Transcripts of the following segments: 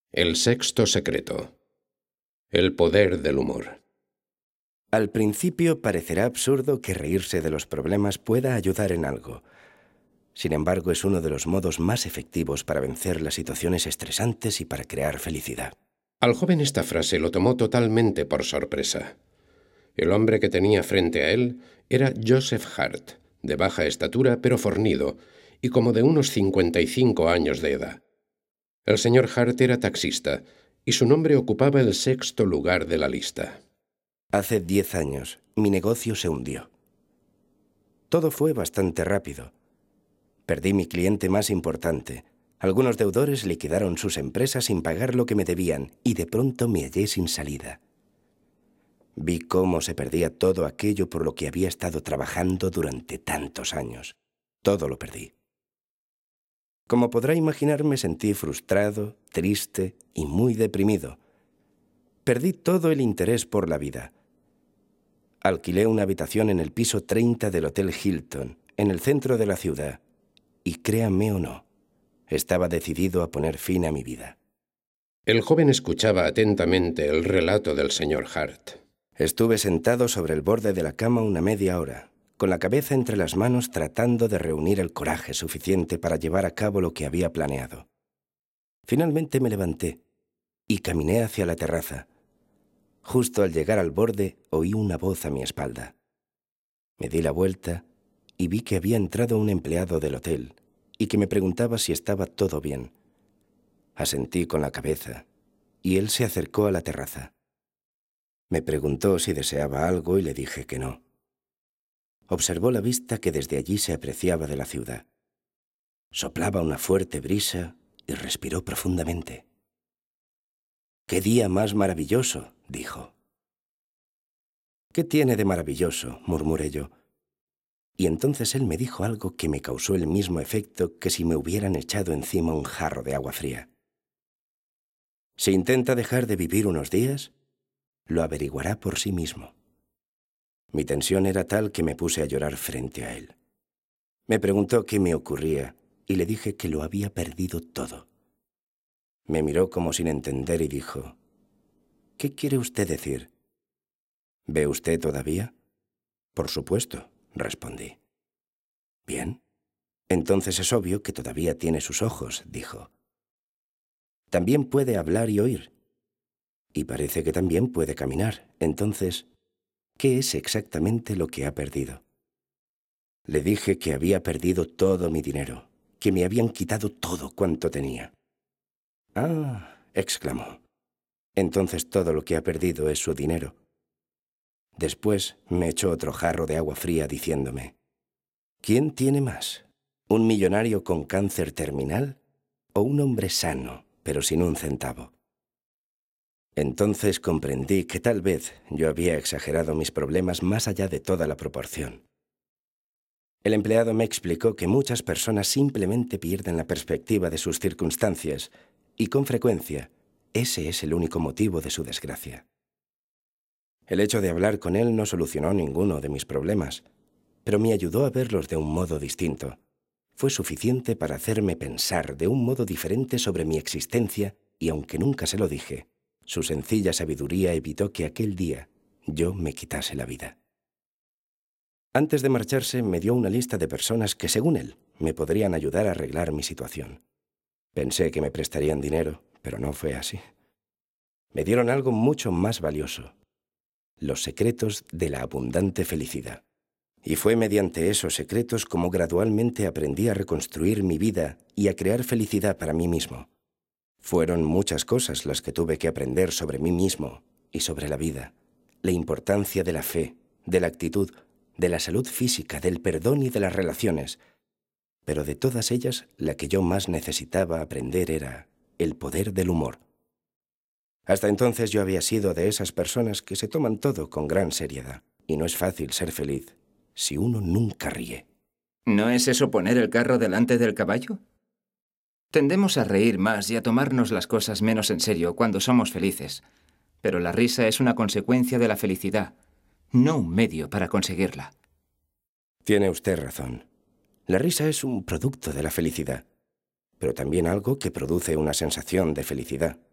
El sexto secreto. El poder del humor. Al principio parecerá absurdo que reírse de los problemas pueda ayudar en algo. Sin embargo, es uno de los modos más efectivos para vencer las situaciones estresantes y para crear felicidad. Al joven esta frase lo tomó totalmente por sorpresa. El hombre que tenía frente a él era Joseph Hart, de baja estatura pero fornido, y como de unos 55 años de edad. El señor Hart era taxista, y su nombre ocupaba el sexto lugar de la lista. Hace 10 años, mi negocio se hundió. Todo fue bastante rápido. Perdí mi cliente más importante. Algunos deudores liquidaron sus empresas sin pagar lo que me debían, y de pronto me hallé sin salida. Vi cómo se perdía todo aquello por lo que había estado trabajando durante tantos años. Todo lo perdí. Como podrá imaginar, me sentí frustrado, triste y muy deprimido. Perdí todo el interés por la vida. Alquilé una habitación en el piso 30 del Hotel Hilton, en el centro de la ciudad, y créanme o no, estaba decidido a poner fin a mi vida. El joven escuchaba atentamente el relato del señor Hart. Estuve sentado sobre el borde de la cama una media hora, con la cabeza entre las manos tratando de reunir el coraje suficiente para llevar a cabo lo que había planeado. Finalmente me levanté y caminé hacia la terraza. Justo al llegar al borde, oí una voz a mi espalda. Me di la vuelta y vi que había entrado un empleado del hotel y que me preguntaba si estaba todo bien. Asentí con la cabeza y él se acercó a la terraza. Me preguntó si deseaba algo y le dije que no. Observó la vista que desde allí se apreciaba de la ciudad. Soplaba una fuerte brisa y respiró profundamente. «¡Qué día más maravilloso!», dijo. «¿Qué tiene de maravilloso?», murmuré yo. Y entonces él me dijo algo que me causó el mismo efecto que si me hubieran echado encima un jarro de agua fría. «Si intenta dejar de vivir unos días, lo averiguará por sí mismo». Mi tensión era tal que me puse a llorar frente a él. Me preguntó qué me ocurría y le dije que lo había perdido todo. Me miró como sin entender y dijo: «¿Qué quiere usted decir?». «¿Ve usted todavía?». «Por supuesto», respondí. «Bien. Entonces es obvio que todavía tiene sus ojos», dijo. «También puede hablar y oír. Y parece que también puede caminar. Entonces, ¿qué es exactamente lo que ha perdido?». Le dije que había perdido todo mi dinero, que me habían quitado todo cuanto tenía. «Ah», exclamó, «entonces todo lo que ha perdido es su dinero». Después me echó otro jarro de agua fría diciéndome: «¿Quién tiene más? ¿Un millonario con cáncer terminal o un hombre sano, pero sin un centavo?». Entonces comprendí que tal vez yo había exagerado mis problemas más allá de toda la proporción. El empleado me explicó que muchas personas simplemente pierden la perspectiva de sus circunstancias y, con frecuencia, ese es el único motivo de su desgracia. El hecho de hablar con él no solucionó ninguno de mis problemas, pero me ayudó a verlos de un modo distinto. Fue suficiente para hacerme pensar de un modo diferente sobre mi existencia y, aunque nunca se lo dije, su sencilla sabiduría evitó que aquel día yo me quitase la vida. Antes de marcharse, me dio una lista de personas que, según él, me podrían ayudar a arreglar mi situación. Pensé que me prestarían dinero, pero no fue así. Me dieron algo mucho más valioso: los secretos de la abundante felicidad. Y fue mediante esos secretos como gradualmente aprendí a reconstruir mi vida y a crear felicidad para mí mismo. Fueron muchas cosas las que tuve que aprender sobre mí mismo y sobre la vida, la importancia de la fe, de la actitud, de la salud física, del perdón y de las relaciones. Pero de todas ellas, la que yo más necesitaba aprender era el poder del humor. Hasta entonces yo había sido de esas personas que se toman todo con gran seriedad. Y no es fácil ser feliz si uno nunca ríe. ¿No es eso poner el carro delante del caballo? Tendemos a reír más y a tomarnos las cosas menos en serio cuando somos felices. Pero la risa es una consecuencia de la felicidad, no un medio para conseguirla. Tiene usted razón. La risa es un producto de la felicidad, pero también algo que produce una sensación de felicidad.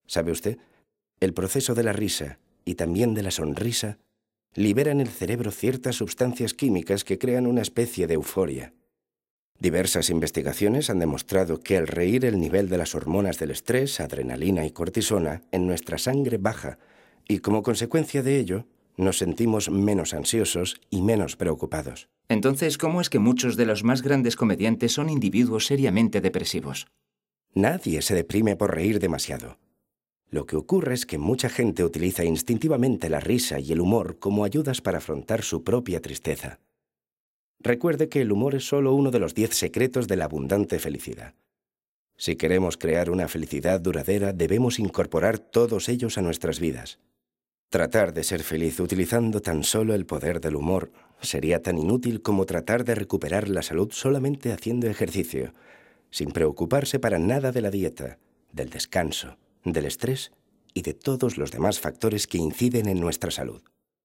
¿Sabe usted? El proceso de la risa y también de la sonrisa libera en el cerebro ciertas sustancias químicas que crean una especie de euforia. Diversas investigaciones han demostrado que al reír el nivel de las hormonas del estrés, adrenalina y cortisona en nuestra sangre baja y como consecuencia de ello nos sentimos menos ansiosos y menos preocupados. Entonces, ¿cómo es que muchos de los más grandes comediantes son individuos seriamente depresivos? Nadie se deprime por reír demasiado. Lo que ocurre es que mucha gente utiliza instintivamente la risa y el humor como ayudas para afrontar su propia tristeza. Recuerde que el humor es solo uno de los 10 secretos de la abundante felicidad. Si queremos crear una felicidad duradera, debemos incorporar todos ellos a nuestras vidas. Tratar de ser feliz utilizando tan solo el poder del humor sería tan inútil como tratar de recuperar la salud solamente haciendo ejercicio, sin preocuparse para nada de la dieta, del descanso, del estrés y de todos los demás factores que inciden en nuestra salud.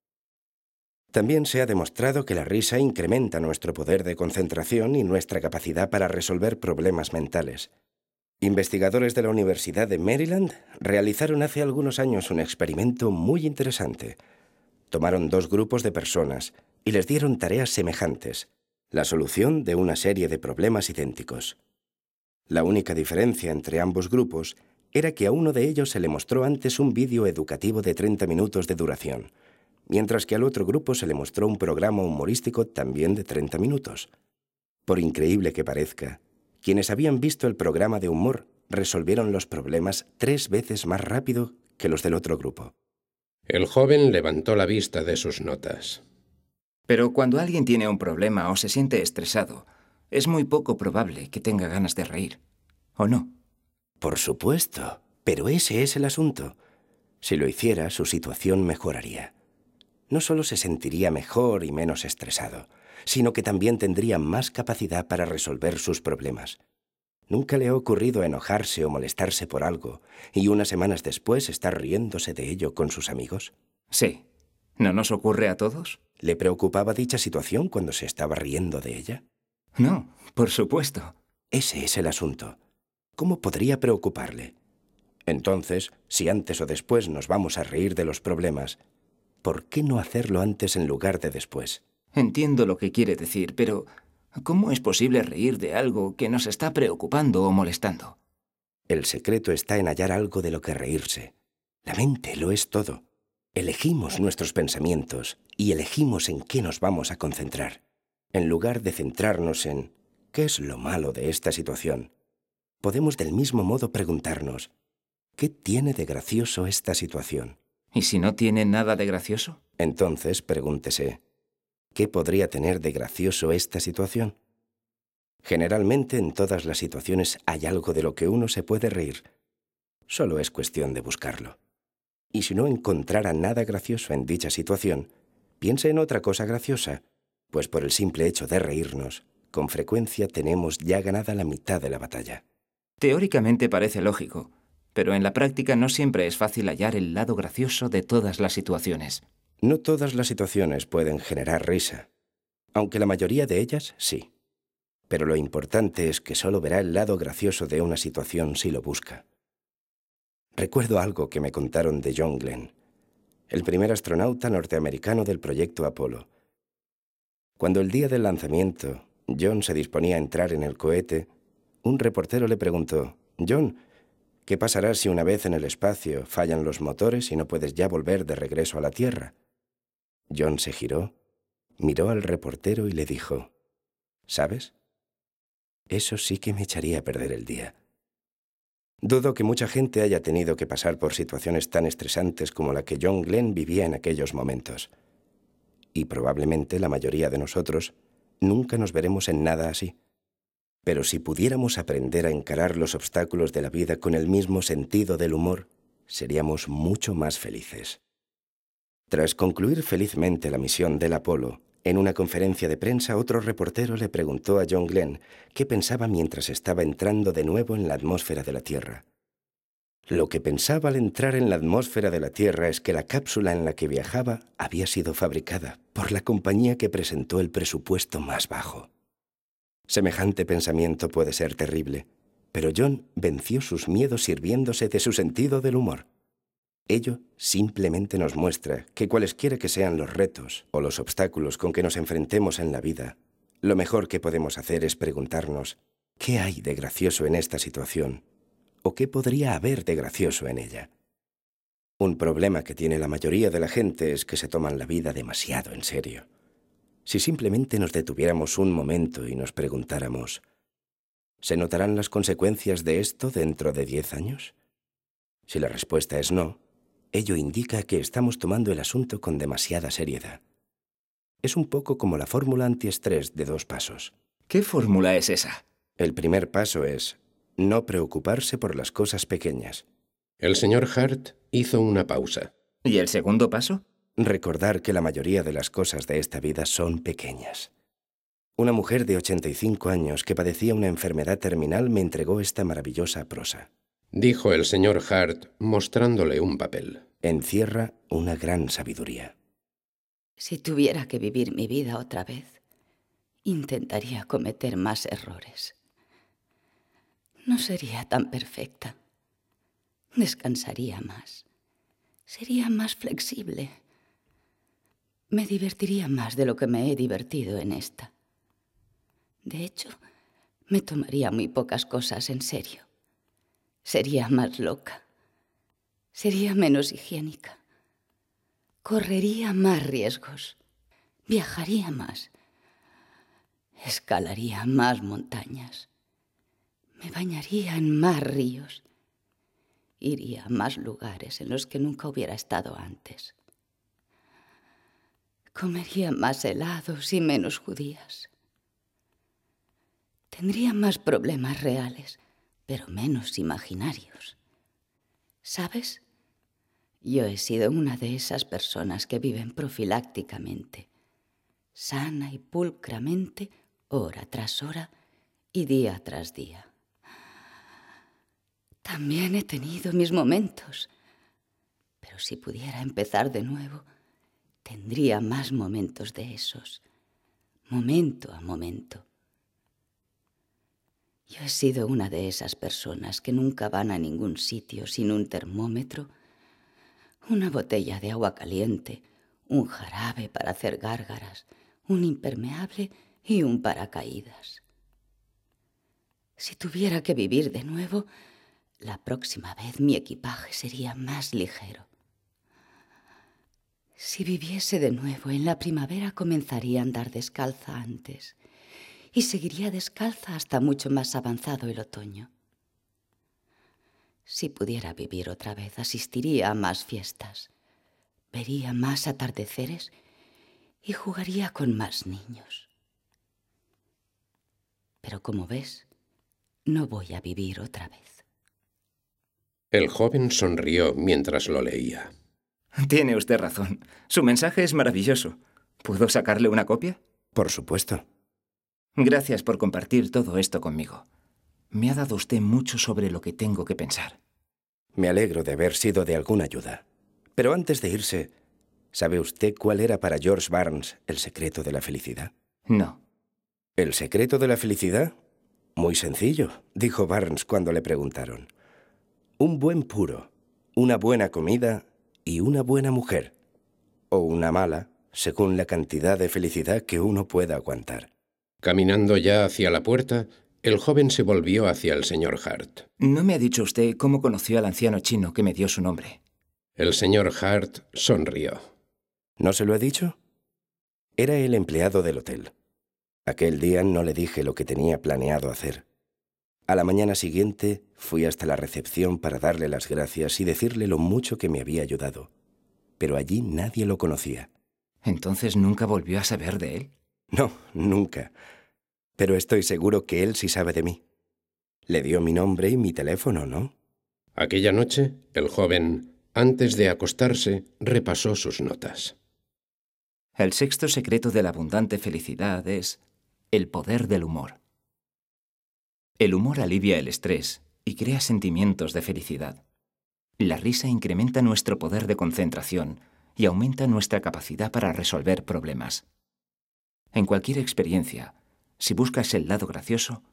También se ha demostrado que la risa incrementa nuestro poder de concentración y nuestra capacidad para resolver problemas mentales. Investigadores de la Universidad de Maryland realizaron hace algunos años un experimento muy interesante. Tomaron 2 grupos de personas y les dieron tareas semejantes, la solución de una serie de problemas idénticos. La única diferencia entre ambos grupos era que a uno de ellos se le mostró antes un vídeo educativo de 30 minutos de duración, mientras que al otro grupo se le mostró un programa humorístico también de 30 minutos. Por increíble que parezca, quienes habían visto el programa de humor resolvieron los problemas 3 veces más rápido que los del otro grupo. El joven levantó la vista de sus notas. Pero cuando alguien tiene un problema o se siente estresado, es muy poco probable que tenga ganas de reír, ¿o no? Por supuesto, pero ese es el asunto. Si lo hiciera, su situación mejoraría. No solo se sentiría mejor y menos estresado, sino que también tendría más capacidad para resolver sus problemas. ¿Nunca le ha ocurrido enojarse o molestarse por algo y unas semanas después estar riéndose de ello con sus amigos? Sí. ¿No nos ocurre a todos? ¿Le preocupaba dicha situación cuando se estaba riendo de ella? No, por supuesto. Ese es el asunto. ¿Cómo podría preocuparle? Entonces, si antes o después nos vamos a reír de los problemas, ¿por qué no hacerlo antes en lugar de después? Entiendo lo que quiere decir, pero ¿cómo es posible reír de algo que nos está preocupando o molestando? El secreto está en hallar algo de lo que reírse. La mente lo es todo. Elegimos nuestros pensamientos y elegimos en qué nos vamos a concentrar. En lugar de centrarnos en ¿qué es lo malo de esta situación? Podemos del mismo modo preguntarnos ¿qué tiene de gracioso esta situación? ¿Y si no tiene nada de gracioso? Entonces, pregúntese, ¿qué podría tener de gracioso esta situación? Generalmente en todas las situaciones hay algo de lo que uno se puede reír. Solo es cuestión de buscarlo. Y si no encontrara nada gracioso en dicha situación, piense en otra cosa graciosa, pues por el simple hecho de reírnos, con frecuencia tenemos ya ganada la mitad de la batalla. Teóricamente parece lógico, pero en la práctica no siempre es fácil hallar el lado gracioso de todas las situaciones. No todas las situaciones pueden generar risa, aunque la mayoría de ellas sí. Pero lo importante es que solo verá el lado gracioso de una situación si lo busca. Recuerdo algo que me contaron de John Glenn, el primer astronauta norteamericano del proyecto Apolo. Cuando el día del lanzamiento, John se disponía a entrar en el cohete, un reportero le preguntó, «John, ¿qué pasará si una vez en el espacio fallan los motores y no puedes ya volver de regreso a la Tierra?» John se giró, miró al reportero y le dijo, «¿Sabes? Eso sí que me echaría a perder el día». Dudo que mucha gente haya tenido que pasar por situaciones tan estresantes como la que John Glenn vivía en aquellos momentos. Y probablemente la mayoría de nosotros nunca nos veremos en nada así. Pero si pudiéramos aprender a encarar los obstáculos de la vida con el mismo sentido del humor, seríamos mucho más felices. Tras concluir felizmente la misión del Apolo, en una conferencia de prensa otro reportero le preguntó a John Glenn qué pensaba mientras estaba entrando de nuevo en la atmósfera de la Tierra. Lo que pensaba al entrar en la atmósfera de la Tierra es que la cápsula en la que viajaba había sido fabricada por la compañía que presentó el presupuesto más bajo. Semejante pensamiento puede ser terrible, pero John venció sus miedos sirviéndose de su sentido del humor. Ello simplemente nos muestra que cualesquiera que sean los retos o los obstáculos con que nos enfrentemos en la vida, lo mejor que podemos hacer es preguntarnos ¿qué hay de gracioso en esta situación? ¿O qué podría haber de gracioso en ella? Un problema que tiene la mayoría de la gente es que se toman la vida demasiado en serio. Si simplemente nos detuviéramos un momento y nos preguntáramos ¿se notarán las consecuencias de esto dentro de 10 años? Si la respuesta es no, ello indica que estamos tomando el asunto con demasiada seriedad. Es un poco como la fórmula antiestrés de 2 pasos. ¿Qué fórmula es esa? El primer paso es no preocuparse por las cosas pequeñas. El señor Hart hizo una pausa. ¿Y el segundo paso? Recordar que la mayoría de las cosas de esta vida son pequeñas. Una mujer de 85 años que padecía una enfermedad terminal me entregó esta maravillosa prosa. Dijo el señor Hart, mostrándole un papel. Encierra una gran sabiduría. Si tuviera que vivir mi vida otra vez, intentaría cometer más errores. No sería tan perfecta. Descansaría más. Sería más flexible. Me divertiría más de lo que me he divertido en esta. De hecho, me tomaría muy pocas cosas en serio. Sería más loca. Sería menos higiénica. Correría más riesgos. Viajaría más. Escalaría más montañas. Me bañaría en más ríos. Iría a más lugares en los que nunca hubiera estado antes. Comería más helados y menos judías. Tendría más problemas reales, pero menos imaginarios. ¿Sabes? Yo he sido una de esas personas que viven profilácticamente, sana y pulcramente, hora tras hora y día tras día. También he tenido mis momentos, pero si pudiera empezar de nuevo, tendría más momentos de esos, momento a momento. Yo he sido una de esas personas que nunca van a ningún sitio sin un termómetro, una botella de agua caliente, un jarabe para hacer gárgaras, un impermeable y un paracaídas. Si tuviera que vivir de nuevo, la próxima vez mi equipaje sería más ligero. Si viviese de nuevo, en la primavera comenzaría a andar descalza antes y seguiría descalza hasta mucho más avanzado el otoño. Si pudiera vivir otra vez, asistiría a más fiestas, vería más atardeceres y jugaría con más niños. Pero como ves, no voy a vivir otra vez. El joven sonrió mientras lo leía. Tiene usted razón. Su mensaje es maravilloso. ¿Puedo sacarle una copia? Por supuesto. Gracias por compartir todo esto conmigo. Me ha dado usted mucho sobre lo que tengo que pensar. Me alegro de haber sido de alguna ayuda. Pero antes de irse, ¿sabe usted cuál era para George Barnes el secreto de la felicidad? No. ¿El secreto de la felicidad? Muy sencillo, dijo Barnes cuando le preguntaron. Un buen puro, una buena comida y una buena mujer. O una mala, según la cantidad de felicidad que uno pueda aguantar. Caminando ya hacia la puerta, el joven se volvió hacia el señor Hart. No me ha dicho usted cómo conoció al anciano chino que me dio su nombre. El señor Hart sonrió. ¿No se lo he dicho? Era el empleado del hotel. Aquel día no le dije lo que tenía planeado hacer. A la mañana siguiente fui hasta la recepción para darle las gracias y decirle lo mucho que me había ayudado. Pero allí nadie lo conocía. ¿Entonces nunca volvió a saber de él? No, nunca. Pero estoy seguro que él sí sabe de mí. Le dio mi nombre y mi teléfono, ¿no? Aquella noche, el joven, antes de acostarse, repasó sus notas. El sexto secreto de la abundante felicidad es el poder del humor. El humor alivia el estrés y crea sentimientos de felicidad. La risa incrementa nuestro poder de concentración y aumenta nuestra capacidad para resolver problemas. En cualquier experiencia, si buscas el lado gracioso,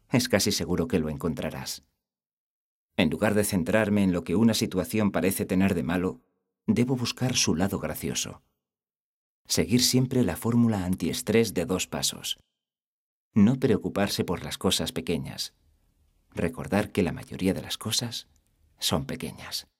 es casi seguro que lo encontrarás. En lugar de centrarme en lo que una situación parece tener de malo, debo buscar su lado gracioso. Seguir siempre la fórmula antiestrés de 2 pasos. No preocuparse por las cosas pequeñas. Recordar que la mayoría de las cosas son pequeñas.